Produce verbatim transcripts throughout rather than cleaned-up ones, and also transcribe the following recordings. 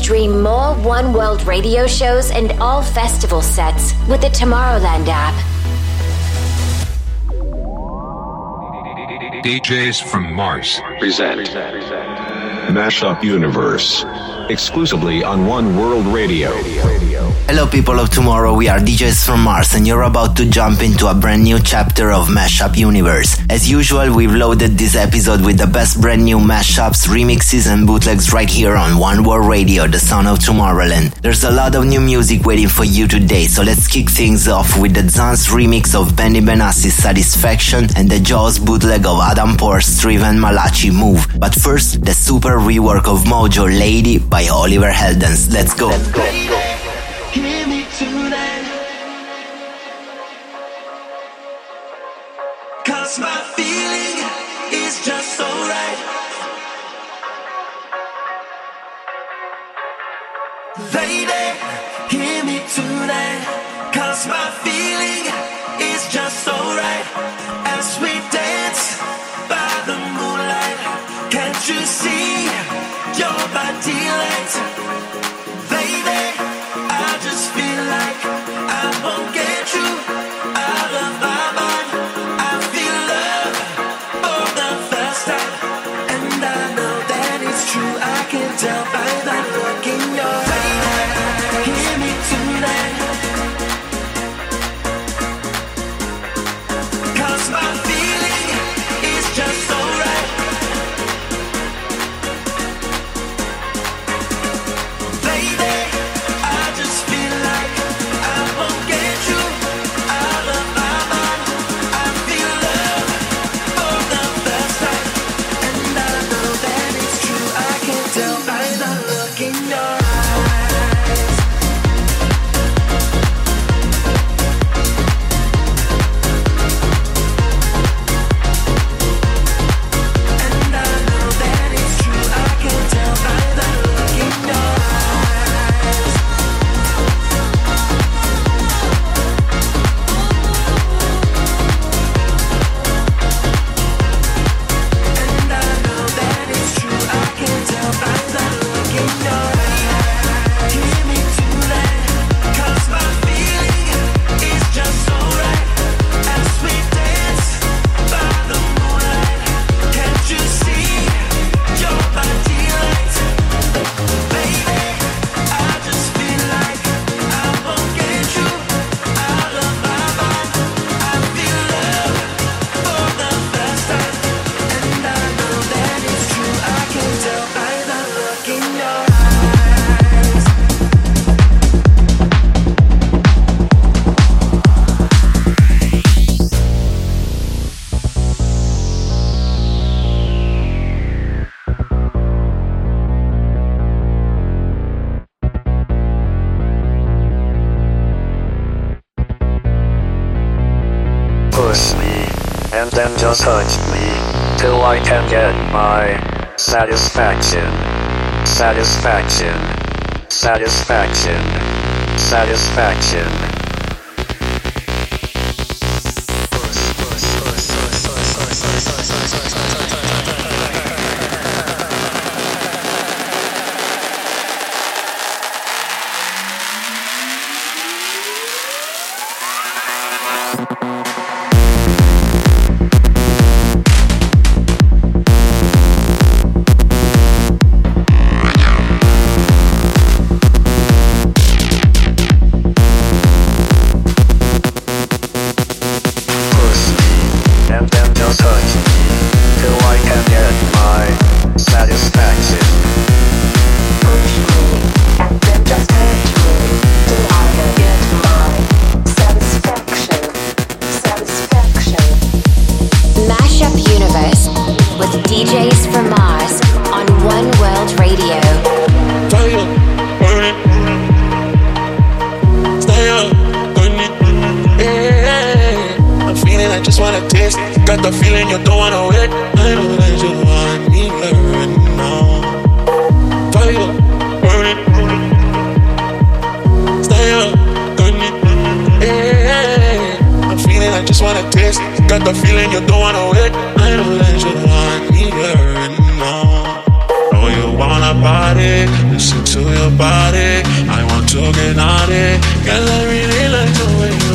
Stream more One World radio shows and all festival sets with the Tomorrowland app. D Js from Mars present Mashup Universe exclusively on One World Radio. Hello people of tomorrow, we are D Js from Mars and you're about to jump into a brand new chapter of Mashup Universe. As usual, we've loaded this episode with the best brand new mashups, remixes and bootlegs right here on One World Radio, the sound of Tomorrowland. There's a lot of new music waiting for you today, so let's kick things off with the Zanz remix of Benny Benassi's Satisfaction and the Jaws bootleg of Adam Port's Driven Malachi Move. But first, the super rework of Mojo Lady by Oliver Heldens. Let's go. Let's go. Let's go. Hear me tonight, 'cause my feeling is just so right. Lady, hear me tonight, 'cause my feeling is just so right. As we dance by the moonlight, can't you see your body light? Lady, I just feel like I won't get you out of my mind. I feel love for the first time, and I know that it's true. I can tell by the look in your eyes. Hear me tonight, 'cause my feeling is just so right. Lady, I just feel like I won't get you out of my mind. I feel love for the first time, and I know that it's true. I can tell by the look in your eyes. And I know that it's true. I can tell by the look in your eyes. And I know that it's true. I can tell by the look in your eyes. Hear me tonight, 'cause my feeling is just so right. As we dance by the moonlight, can't you see your body light? Baby, I just feel like I won't get you out of my mind. I feel love for the first time, and I know that it's true. I can tell by the look in your eyes. Push me, and then just touch me, till I can get my satisfaction. Satisfaction. Satisfaction. Satisfaction. Push me, and then just touch me, till I can get my satisfaction. Push me, and then just touch me, till I can get my satisfaction. Satisfaction. Mashup Universe with D Js from Mars on One World Radio. Fire, burn it. Stay up, burn it. Yeah. I'm feeling I just wanna taste. Got the feeling you don't wanna wait. I know that you want me right now. Fire, burn it. Stay up, burn it. Yeah. I'm feeling I just wanna taste. Got the feeling you don't wanna wait. I know that you want me right now. Know you wanna party, listen to your body. I want to get naughty. Girl, I really like the way you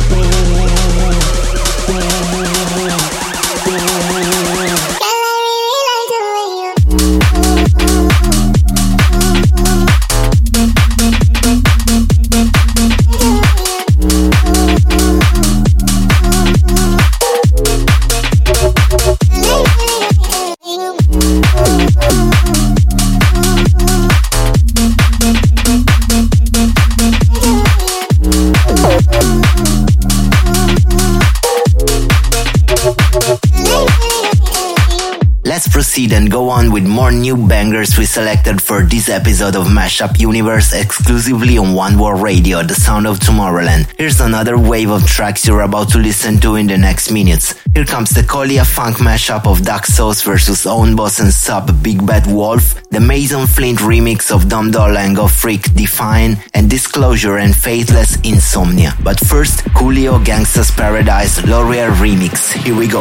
proceed and go on with more new bangers we selected for this episode of Mashup Universe exclusively on One World Radio, the sound of Tomorrowland. Here's another wave of tracks you're about to listen to in the next minutes. Here comes the Colia Funk mashup of Duck Sauce versus Own Boss and Sub Big Bad Wolf, the Mason Flint remix of Dum Doll and Go Freak Define, and Disclosure and Faithless Insomnia. But first, Coolio Gangsta's Paradise L'Oreal remix. Here we go.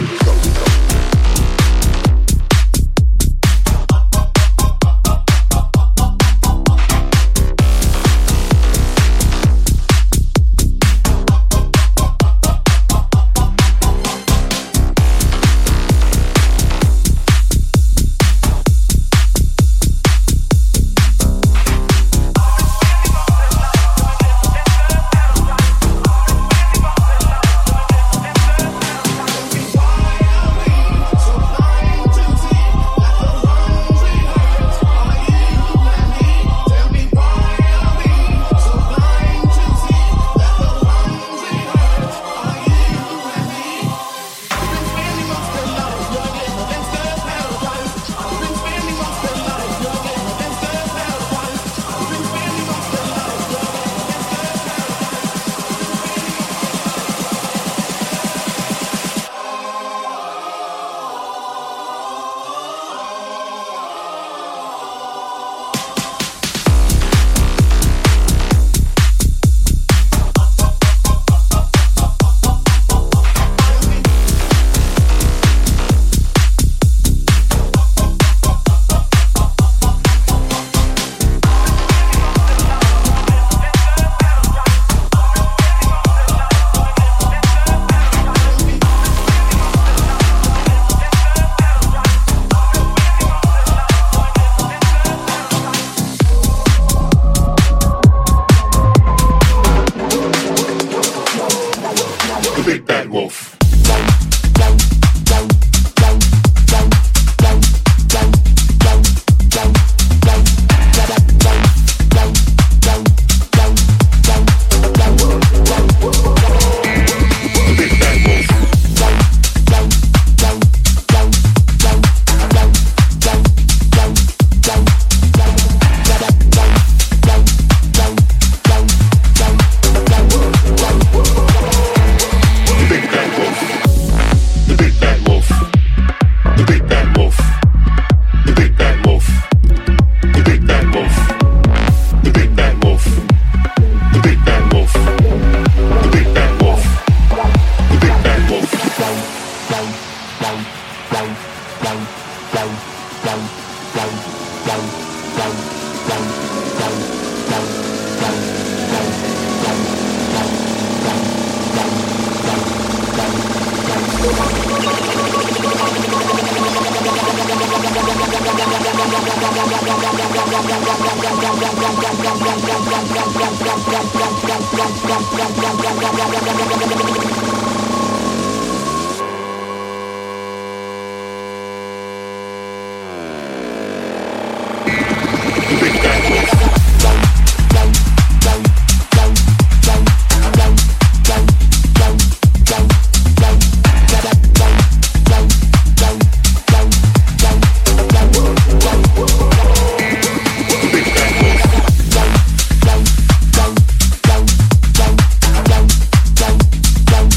Down.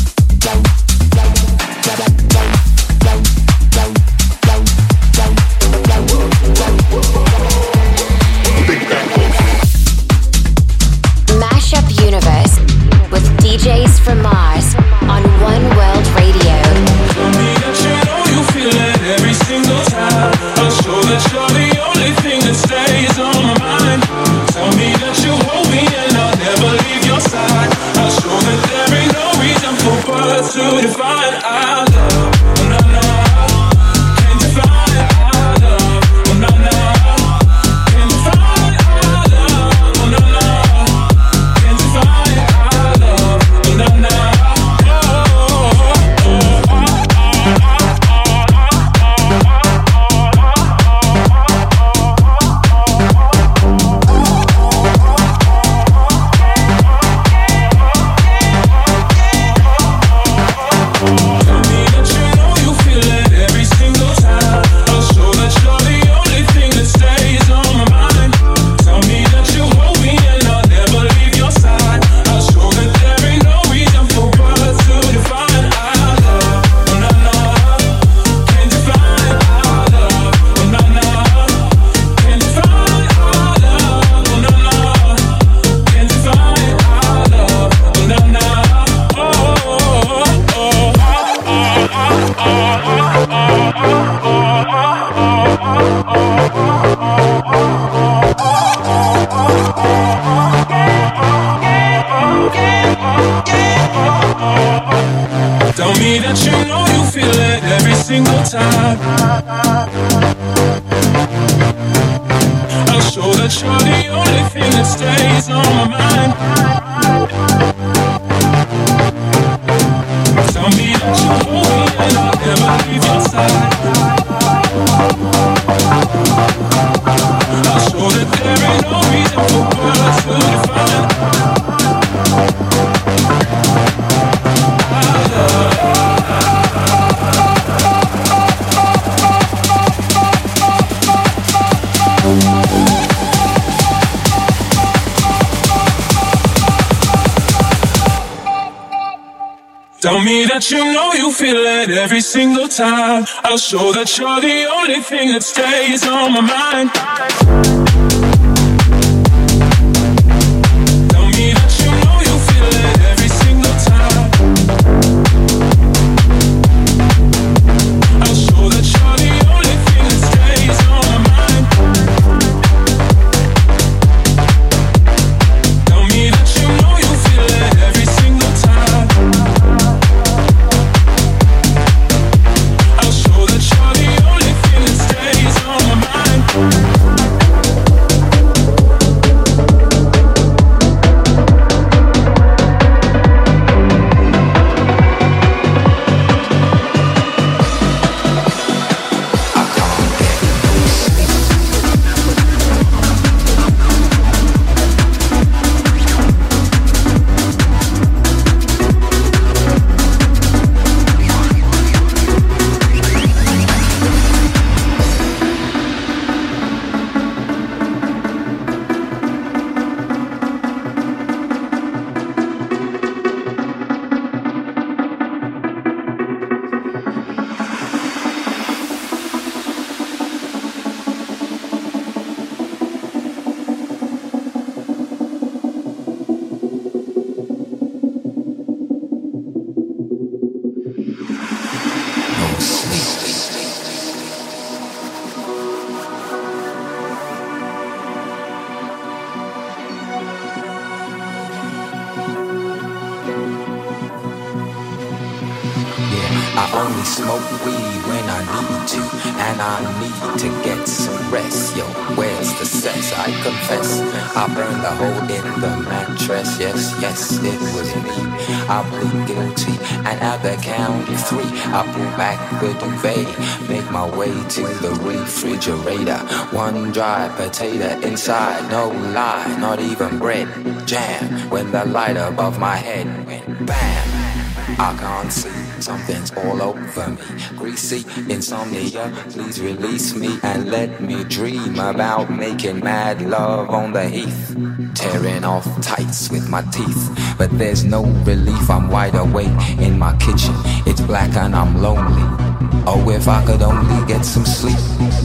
that you're the only thing that stays on my mind. Tell me that you hold me and I'll never leave your side. I'll show that there ain't no reason for words to define. Our love. Tell me that you know you feel it every single time. I'll show that you're the only thing that stays on my mind. Tell me that you know you feel it every single time. I'll show that you're the only thing that stays on my mind. Tell me that you know you feel it every single time. I plead guilty, and at the count of three, I pull back the duvet, make my way to the refrigerator. One dry potato inside, no lie, not even bread. Jam when the light above my head went bam. I can't see, something's all over me. Greasy insomnia, please release me and let me dream about making mad love on the heath. Tearing off tights with my teeth, but there's no relief. I'm wide awake in my kitchen, it's black and I'm lonely. Oh, if I could only get some sleep.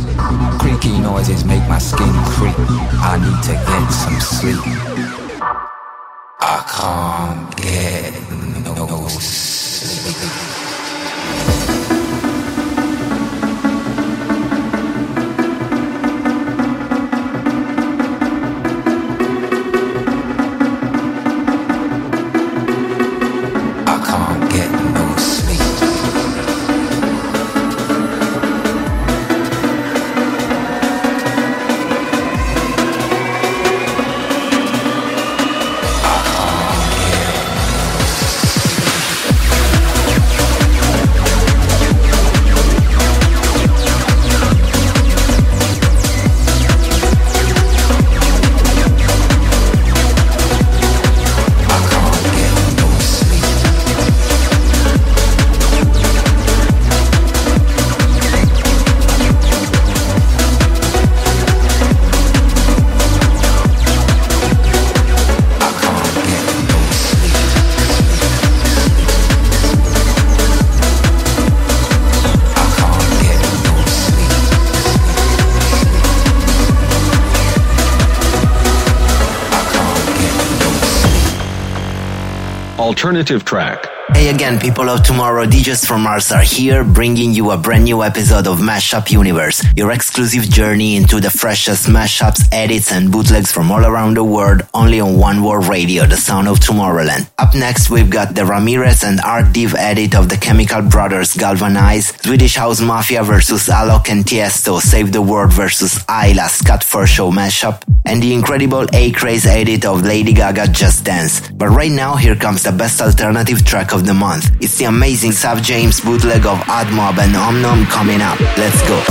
Creaky noises make my skin creep. I need to get some sleep. I can't get no sleep. Alternative track. Hey again, people of tomorrow, D Js from Mars are here, bringing you a brand new episode of Mashup Universe, your exclusive journey into the freshest mashups, edits and bootlegs from all around the world, only on One World Radio, the sound of Tomorrowland. Up next, we've got the Ramirez and Art Div edit of the Chemical Brothers Galvanize, Swedish House Mafia versus Alok and Tiesto, Save the World versus Ayla, Scott Show mashup, and the incredible A-Craze edit of Lady Gaga Just Dance. But right now, here comes the best alternative track of the month. It's the amazing Sav James bootleg of Odd Mob and Omnom coming up. Let's go.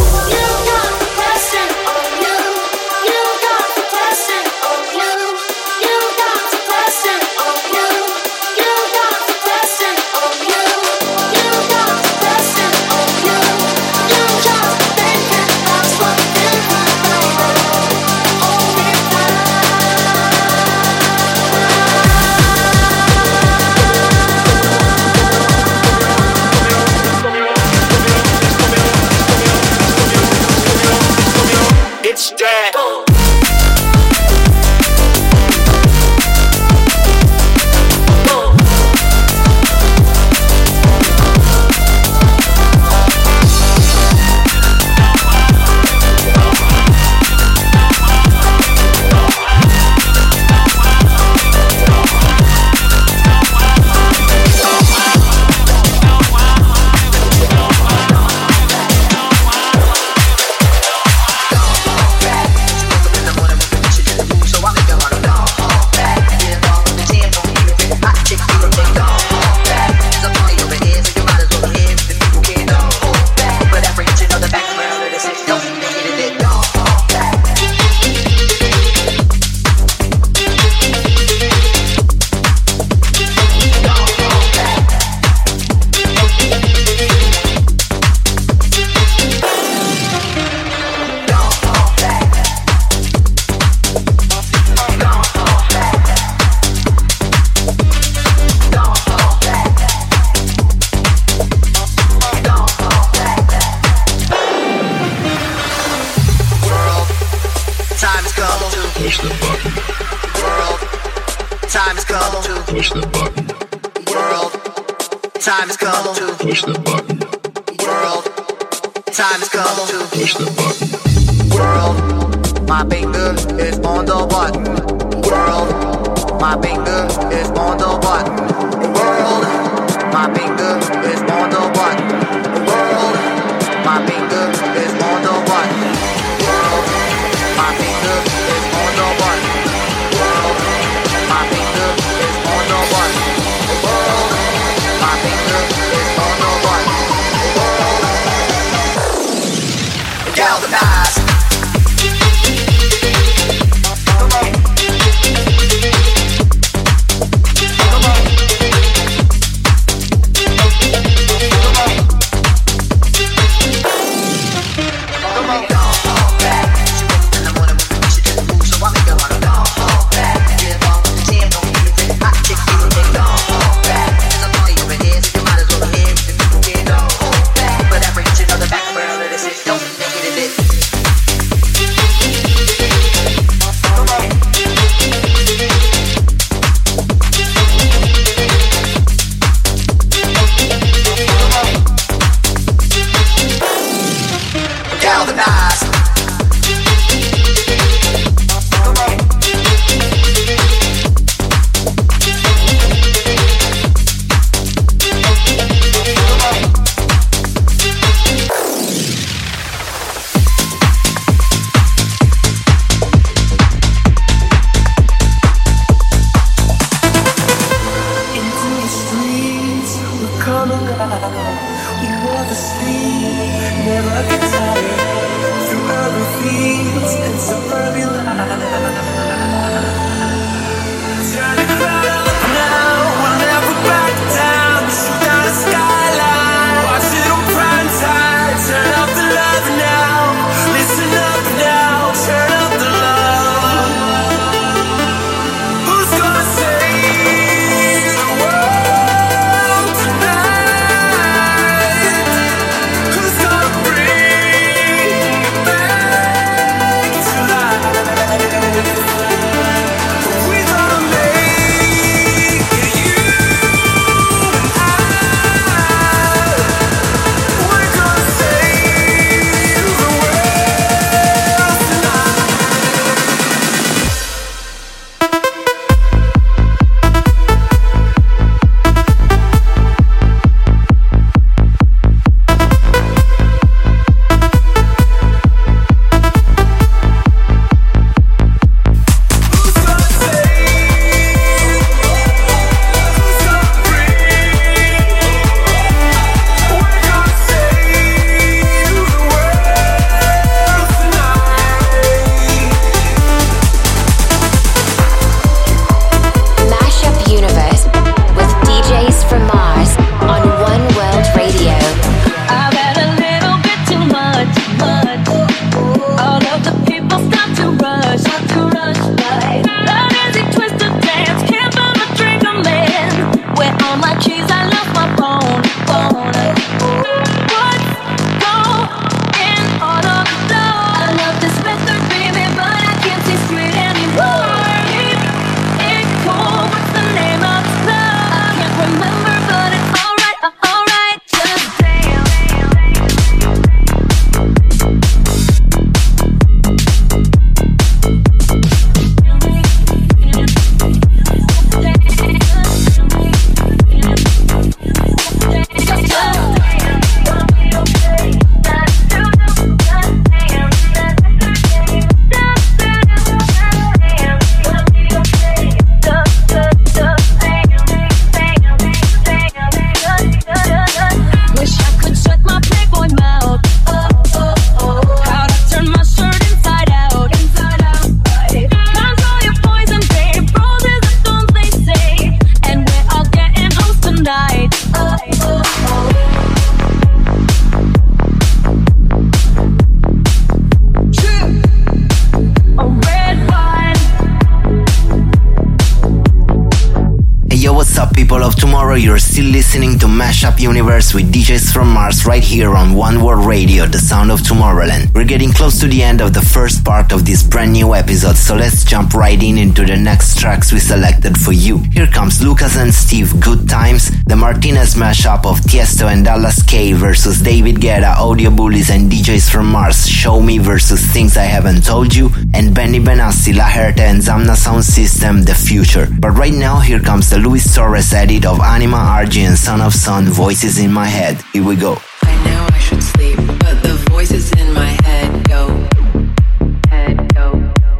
up, people of tomorrow? You're still listening to Mashup Universe with D Js from Mars right here on One World Radio, the sound of Tomorrowland. We're getting close to the end of the first part of this brand new episode, so let's jump right in into the next tracks we selected for you. Here comes Lucas and Steve, Good Times, the Martinez mashup of Tiesto and Dallas K versus David Guetta, Audio Bullies and D Js from Mars, Show Me versus Things I Haven't Told You, and Benny Benassi, La Herta and Zamna Sound System, The Future. But right now, here comes the Luis Torres edit of Anima, R G and Son of Sun, Voices in My Head. Here we go. I know I should sleep, but the voices in my head go. Head go.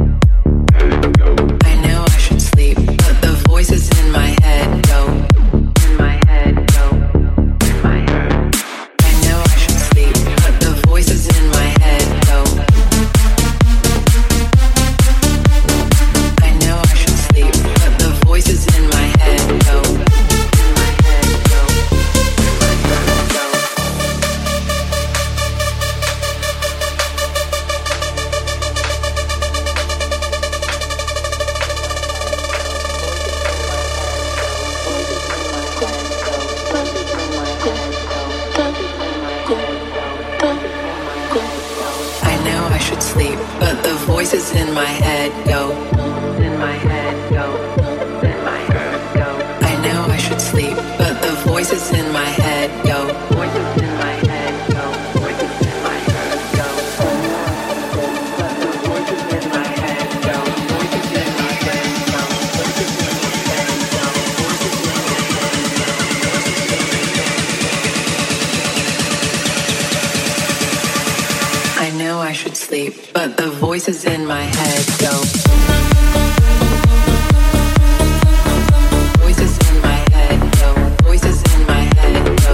I know I should sleep, but the voices in my head go. In my head go. In my head. I know I should sleep, but the voices in my head go. I know I should sleep, but the voices in my head go. In my head go. In my head go. I know I should sleep, but the voices in my head go. In my head go. In my head go. I know I should sleep, but the voices in my head go. Voices in my head go. Voices in my head go. But the voices in my head go. Voices in my head go. Voices in my head go. Voices in my head go. I know I should sleep, but the voices in my head go. Voices in my head go. Voices in my head go.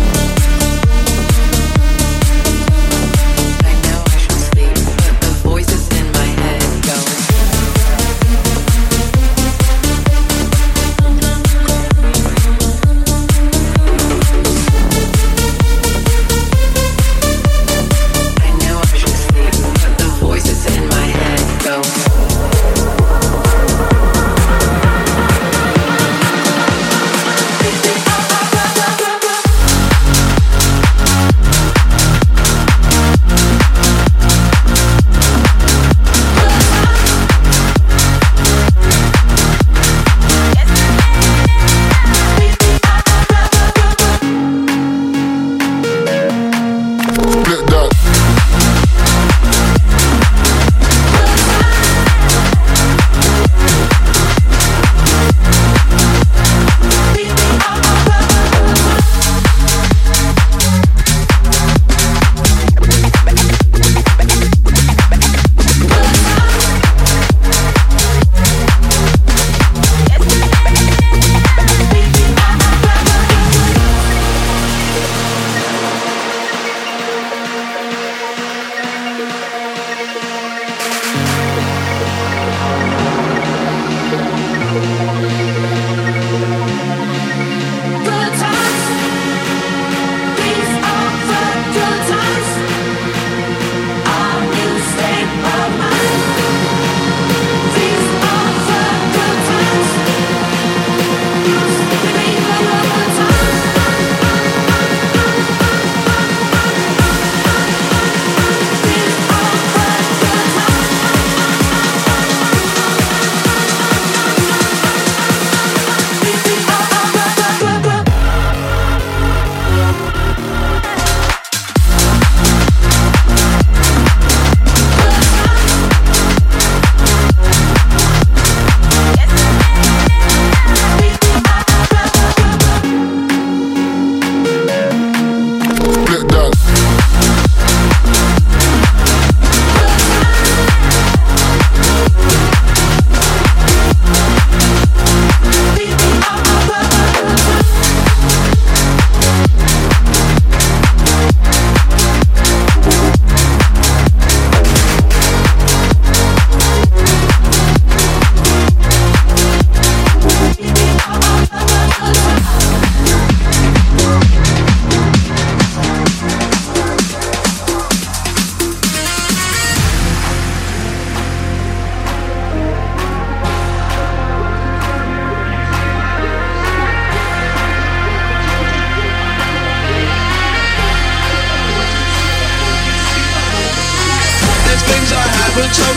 I know I should sleep, but the voices in my head go. I know I should sleep, but the voices in my head go.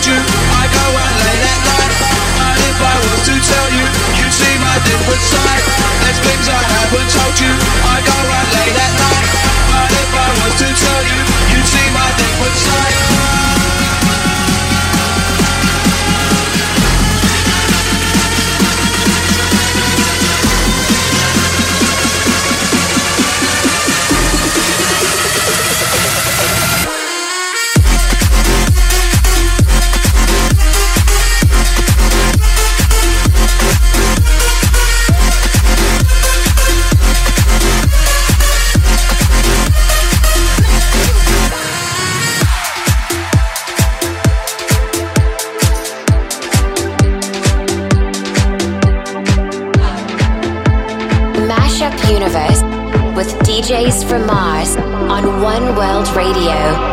you, I go out late at night. But if I was to tell you, you'd see my different side. There's things I haven't told you, I go out late at night. But if I was to tell you, you'd see my different side. Universe with D Js from Mars on One World Radio.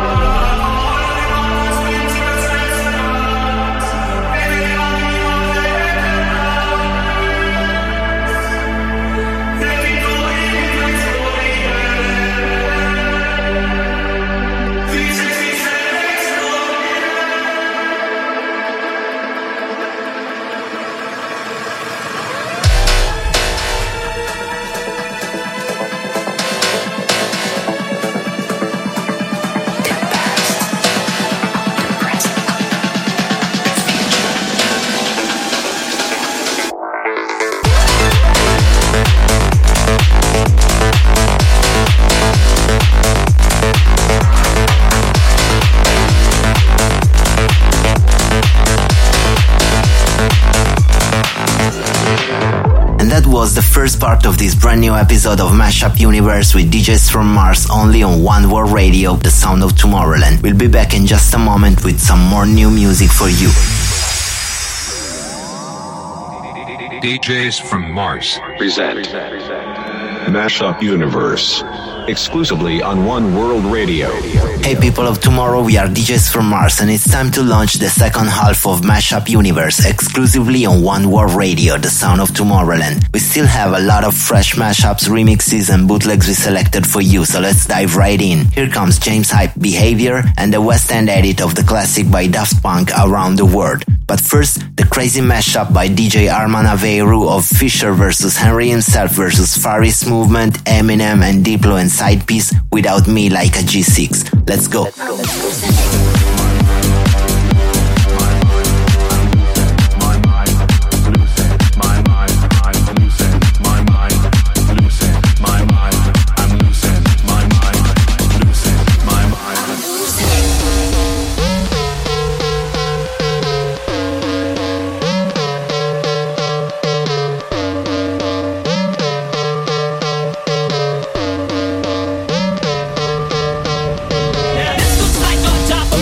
Was the first part of this brand new episode of Mashup Universe with D Js from Mars only on One World Radio, the sound of Tomorrowland. We'll be back in just a moment with some more new music for you. D Js from Mars present Mashup Universe, exclusively on One World Radio. Hey people of tomorrow, we are D Js from Mars and it's time to launch the second half of Mashup Universe exclusively on One World Radio, the sound of Tomorrowland. We still have a lot of fresh mashups, remixes and bootlegs we selected for you, so let's dive right in. Here comes James Hype, Behavior and the West End edit of the classic by Daft Punk, Around the World. But first, the crazy mashup by D J Arman Aveiro of Fisher versus Henry himself versus Far East Movement, Eminem and Diplo and Side Piece, Without Me Like a G six. Let's go. Let's go. This looks like on top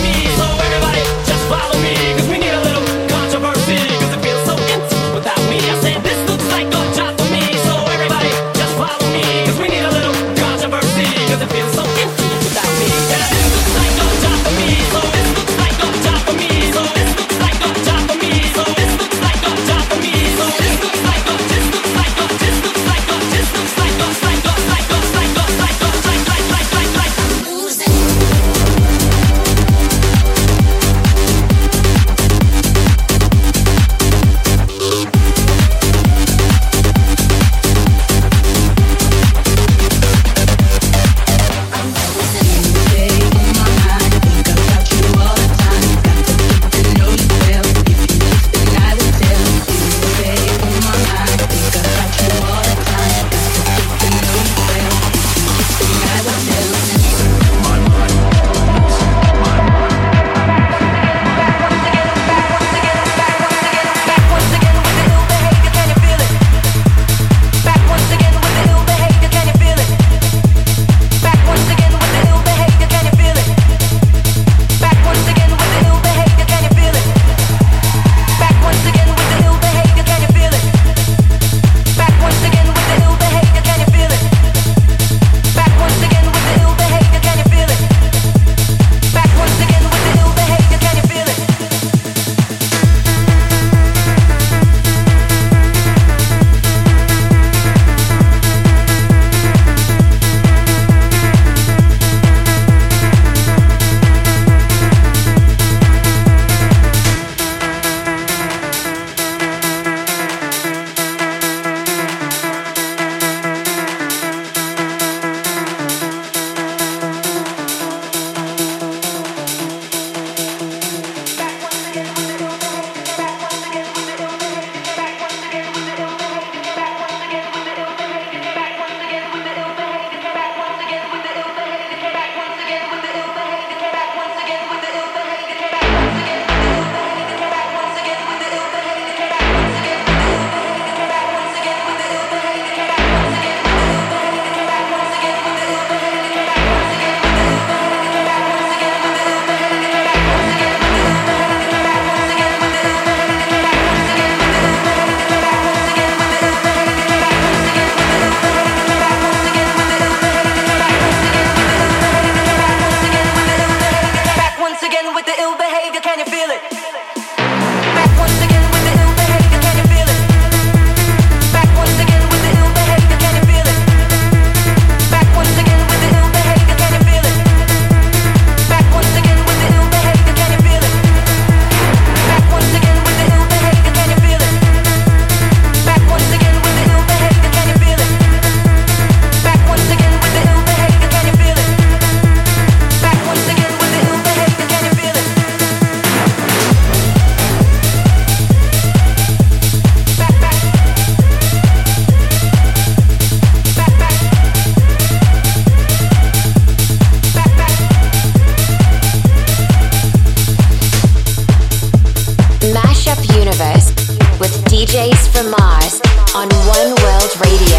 Mashup Universe with D Js from Mars on One World Radio.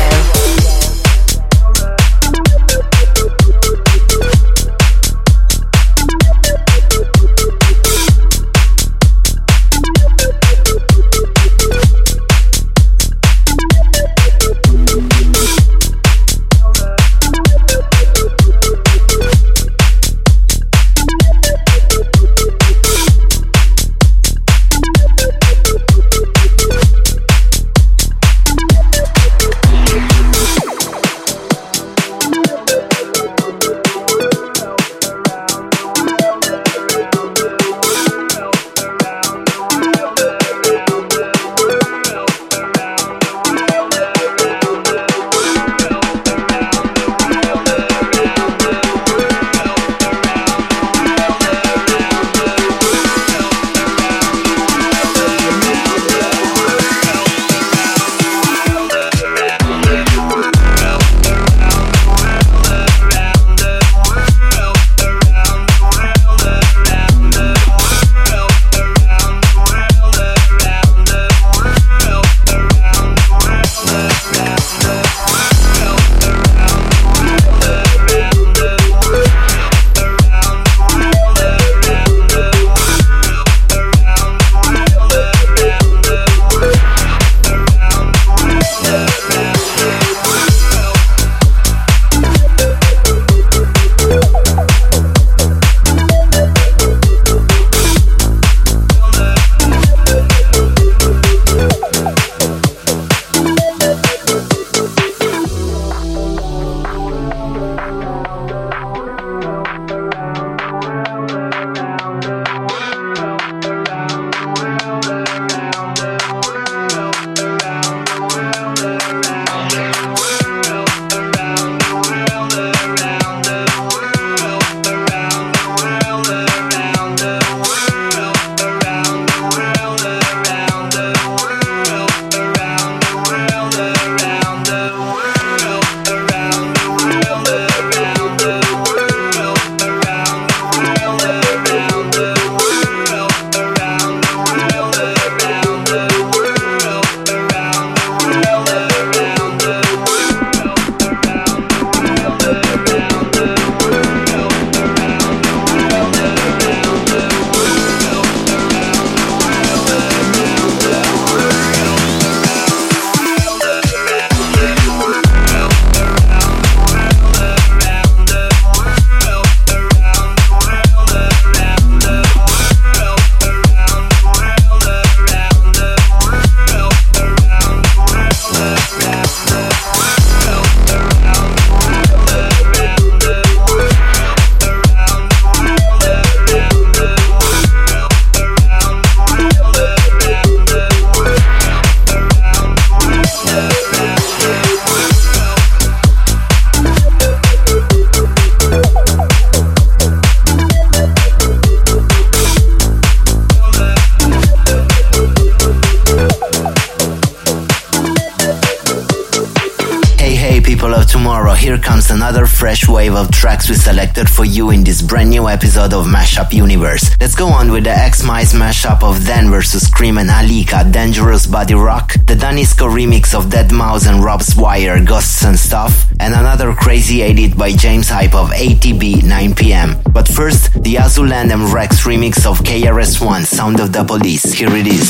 Here comes another fresh wave of tracks we selected for you in this brand new episode of Mashup Universe. Let's go on with the X-Mice mashup of Dan versus. Cream and Alika, Dangerous Body Rock, the Danisco remix of deadmau five and Rob's Wire, Ghosts and Stuff, and another crazy edit by James Hype of A T B nine p m. But first, the Azuland and Rex remix of K R S One, Sound of the Police. Here it is.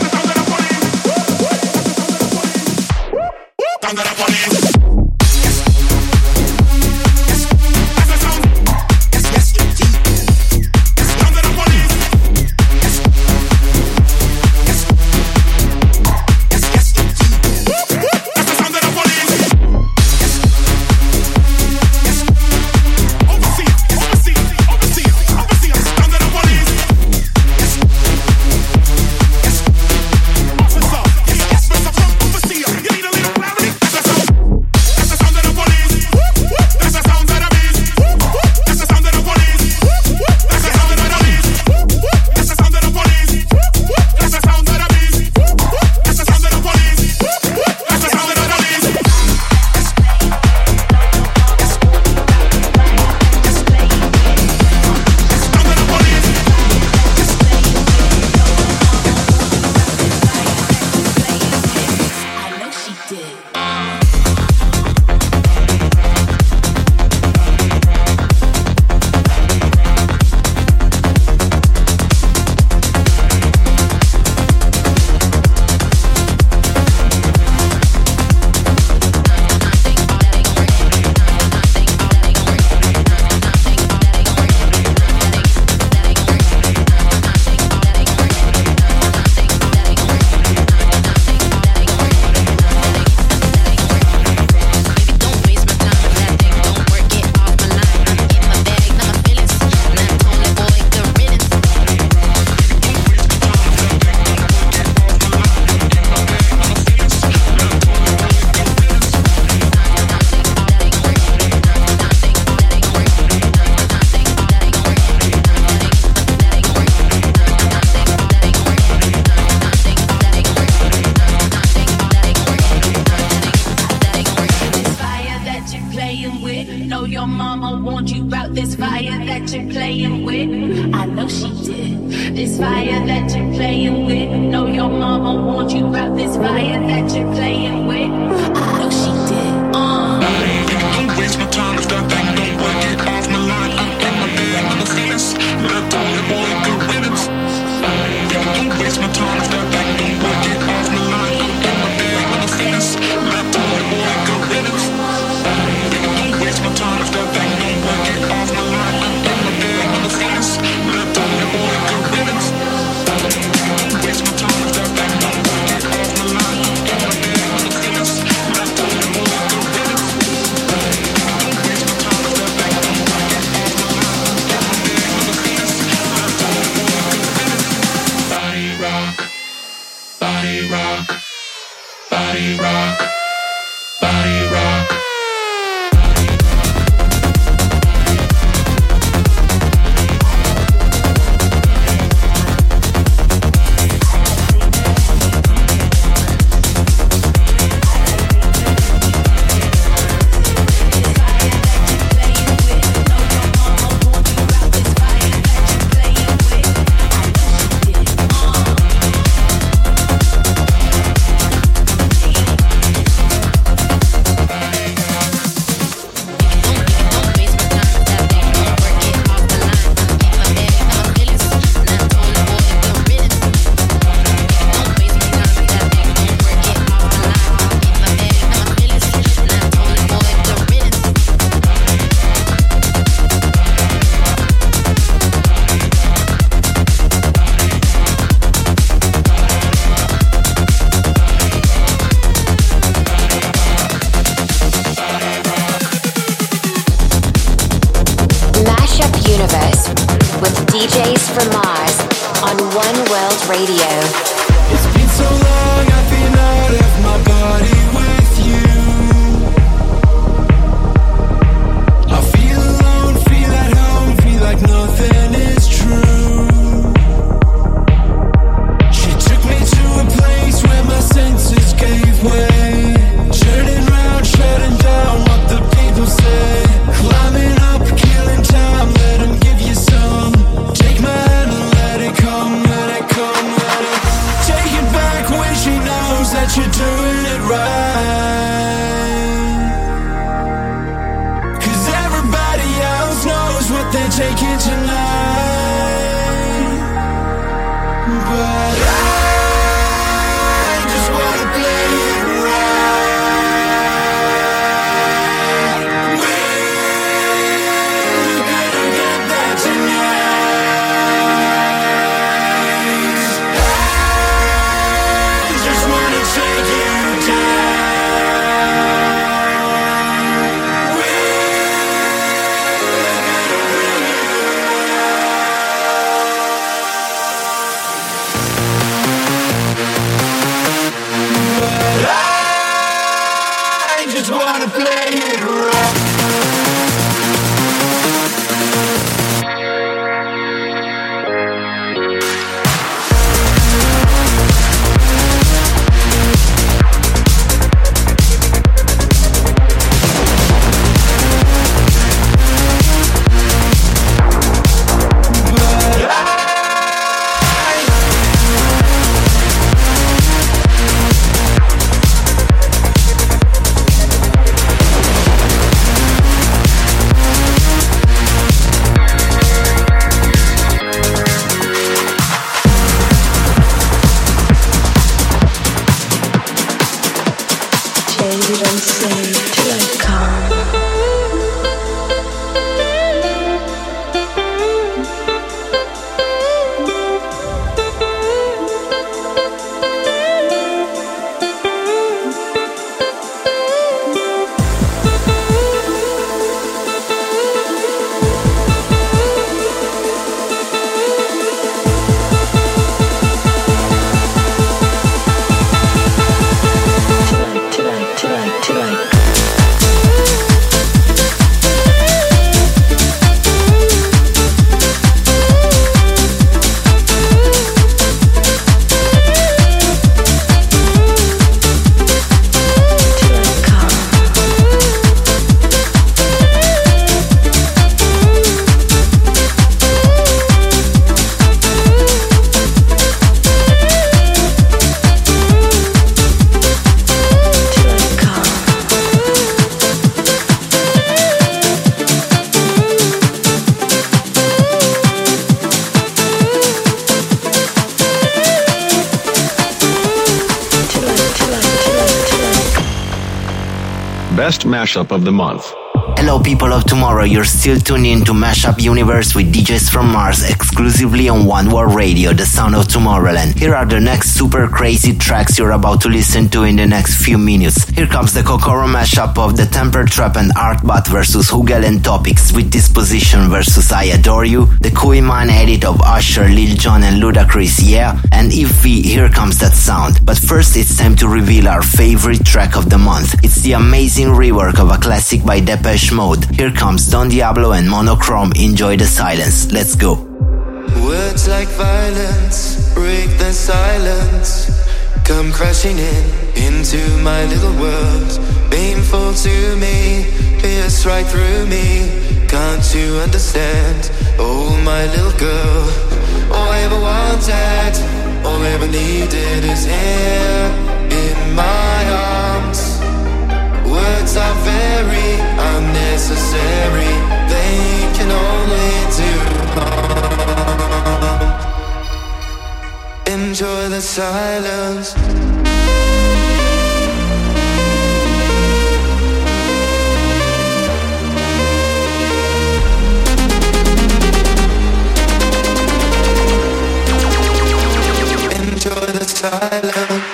Sound of the police. playing with. Know your mama warned you about this fire that you're playing with. I know she did. This fire that you're playing with. Know your mama warned you about this fire that you're playing with. I know she did. Uh. Don't waste my time if that thing don't work. Get off my line. I'm in my bed with the feelings. Left on your boy, good riddance. Don't waste my time if that thing don't work. Get off my line. I'm in my bed with the feelings. Left on your boy, good riddance. Don't waste my time if that thing don't work. Get off my line. I'm in my bed with the feelings. Left on your boy, good riddance. Don't waste my time if that thing don't work. Get off my line. I'm in my bed with the feelings. Left on your boy, good riddance. Don't waste my time if that thing don't work. Get off my line. I'm in my bed with the feelings. Left on your boy, good riddance. Body rock, body rock, body rock, body rock. D Js from Mars on One World Radio. It's been so long, I've been out of my body with you. I feel alone, feel at home, feel like nothing is true. She took me to a place where my senses gave way. Turning round, shutting down what the people say. Climbing up, killing time, let them give you some. Take my hand and let it come, let it come, let it take it back when she knows that you're doing it right. Cause everybody else knows what they're taking tonight. But I just wanna play it right. We're gonna get that tonight. I just wanna take you down. We're gonna bring you but I just wanna play it right. But I best mashup of the month. Hello people of tomorrow, you're still tuned in to Mashup Universe with D Js from Mars exclusively on One World Radio, the sound of Tomorrowland. Here are the next super crazy tracks you're about to listen to in the next few minutes. Here comes the Kokoro mashup of The Temper Trap and Artbat versus Hugel and Topics with Disposition versus I Adore You, the Kuiman edit of Usher, Lil Jon and Ludacris, Yeah, and If We, Here Comes That Sound. But first it's time to reveal our favorite track of the month. It's the amazing rework of a classic by Depeche Mode. Here comes Don Diablo and Monochrome. Enjoy the silence. Let's go. Words like violence break the silence, come crashing in into my little world. Painful to me, pierce right through me. Can't you understand? Oh, my little girl. All I ever wanted, all I ever needed is here in my arms. Words are very unnecessary, they can only do harm. Enjoy the silence. Enjoy the silence.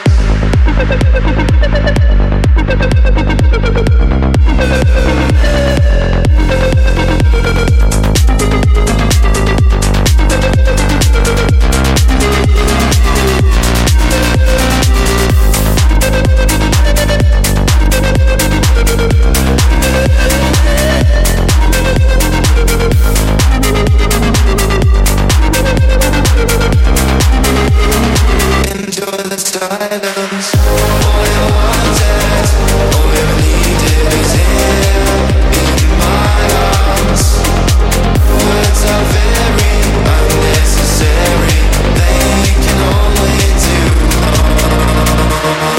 Enjoy the silence. All I wanted, all I needed is here in my arms. Words are very unnecessary, they can only do harm.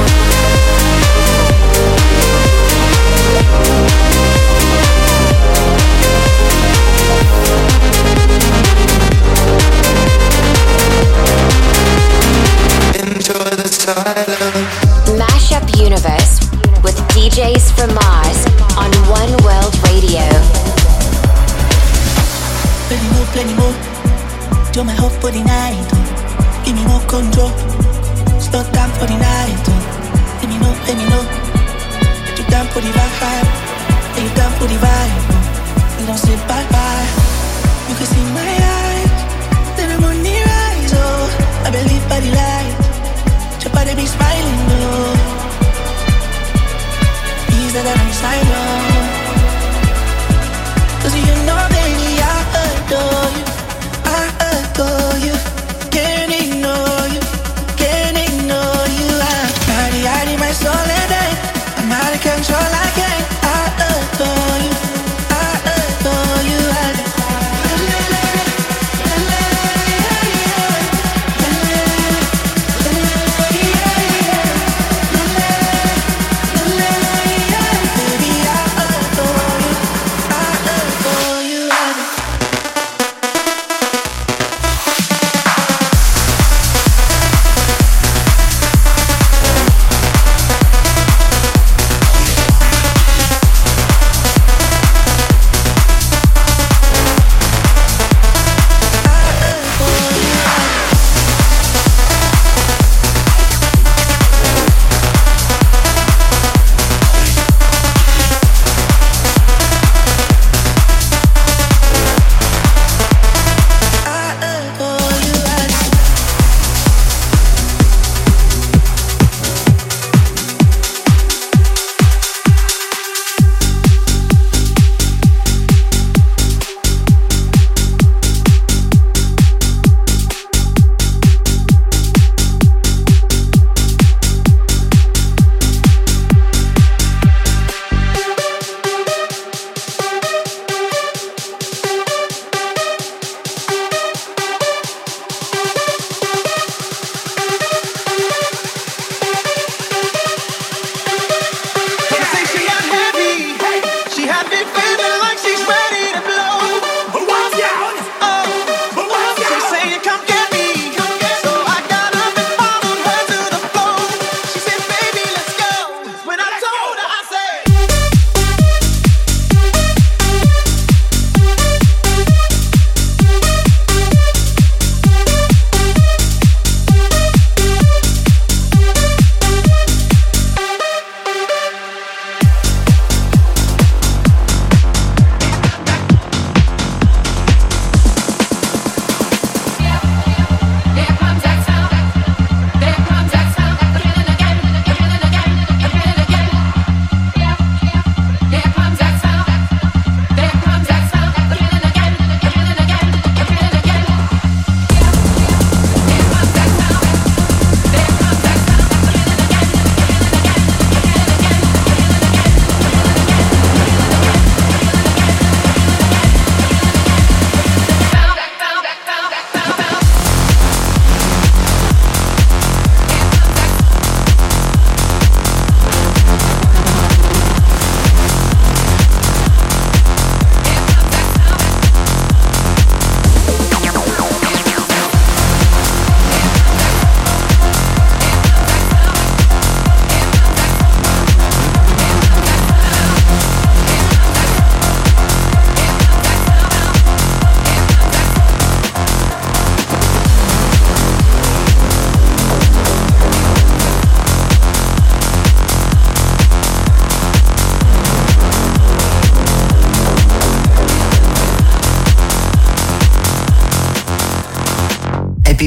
Enjoy the silence. Mashup Universe with D Js from Mars on One World Radio. Plenty more, plenty more. You're my hope for the night. Oh. Give me more control. Slow down for the night. Oh. Let me know, let me know. That you down for the vibe. That you down for the vibe. Oh. You don't say bye bye. You can see my eyes. Then I'm on the rise. Oh, I believe by the light. Your body be smiling. Oh, ease that I'm inside. Oh, cause you know, baby, I adore you. I adore you. Can't ignore you. Can't ignore you. I'm out of my soul and I, I'm out of control. I can't. I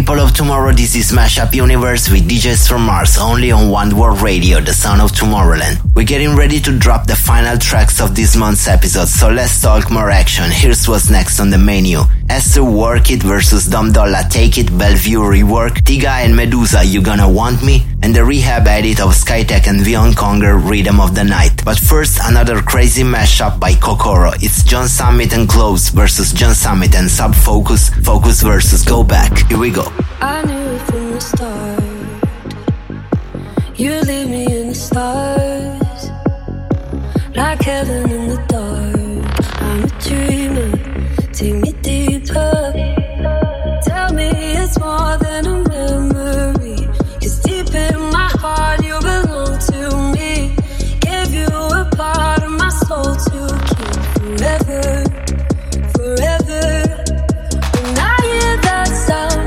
people of tomorrow, this is Mashup Universe with D Js from Mars, only on One World Radio, the sound of Tomorrowland. We're getting ready to drop the final tracks of this month's episode, so let's talk more action. Here's what's next on the menu. Esther Work It versus Dom Dolla Take It, Bellevue Rework, Tiga and Medusa You Gonna Want Me, and the rehab edit of Skytech and Vion Conger, Rhythm of the Night. But first, another crazy mashup by Kokoro. It's John Summit and Close versus John Summit and Sub Focus, Focus versus Go Back. Here we go. I knew it from the start. You leave me in the stars, like heaven in the dark. I'm a dreamer, take me deeper. Tell me it's more than a memory, 'cause deep in my heart you belong to me. Gave you a part of my soul to keep forever, forever. When I hear that sound,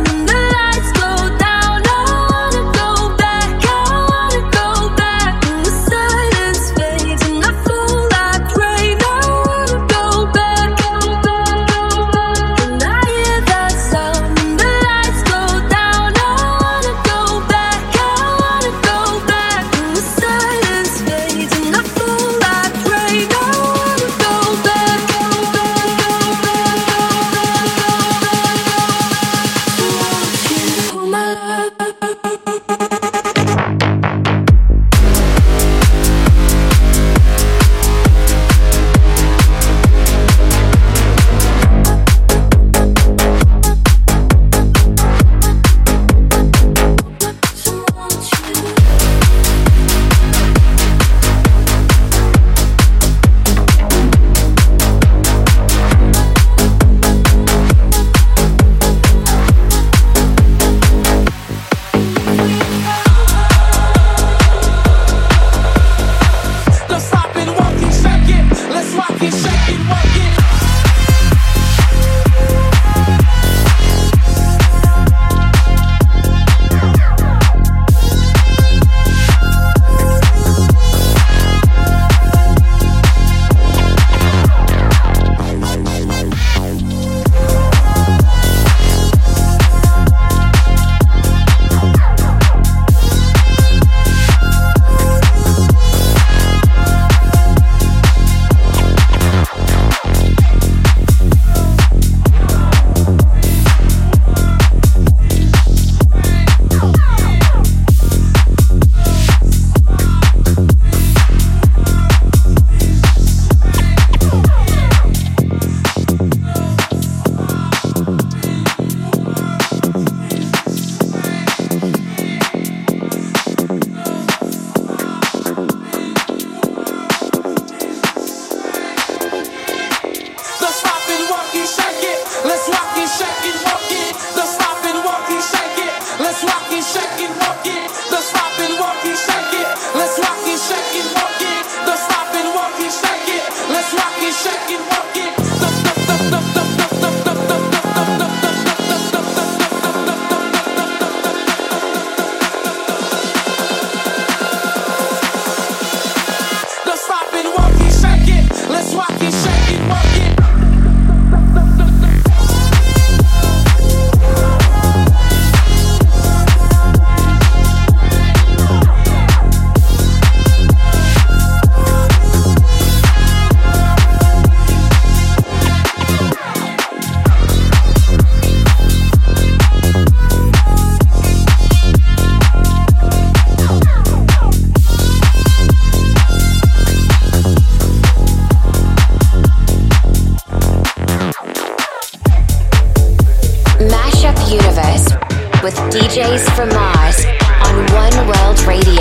D Js from Mars on One World Radio.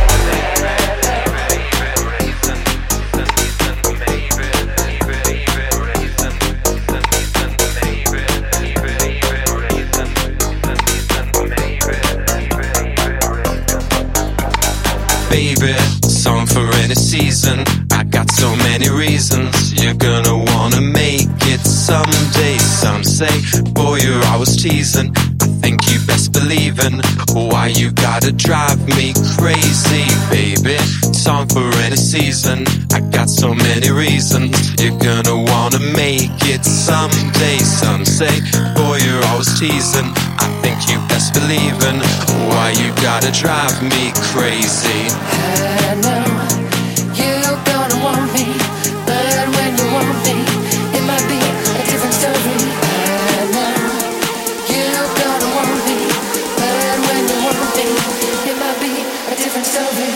Baby, song for any season. I got so many reasons. You're gonna wanna make it someday. Some say, boy, you're always teasing. I think you best believe in why you gotta drive me crazy, baby. Song for any season. I got so many reasons. You're gonna wanna make it someday. Some say, boy, boy, you're always teasing. I think you best believe in why you gotta drive me crazy. I know you're gonna want me, but when you want me, it might be a different story. I know you're gonna want me, but when you want me, it might be a different story.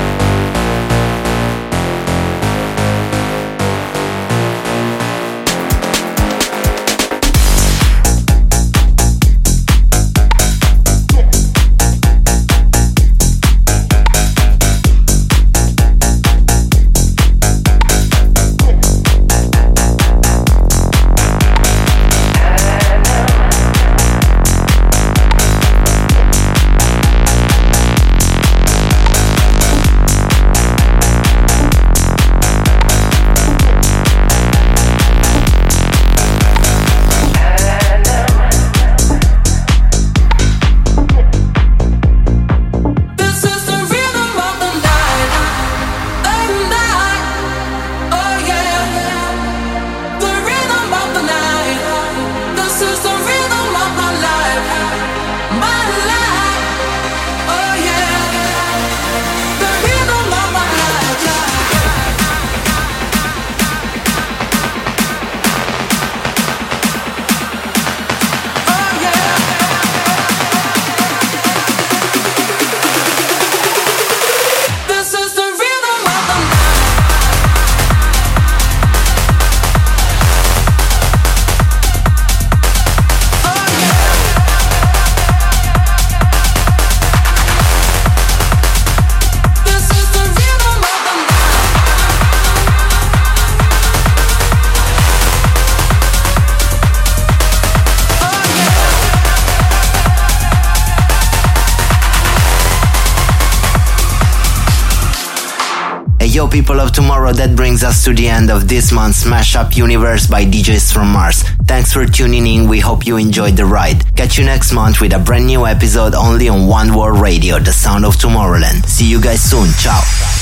Yo, people of tomorrow, that brings us to the end of this month's Mashup Universe by D Js from Mars. Thanks for tuning in, we hope you enjoyed the ride. Catch you next month with a brand new episode only on One World Radio, the sound of Tomorrowland. See you guys soon, ciao!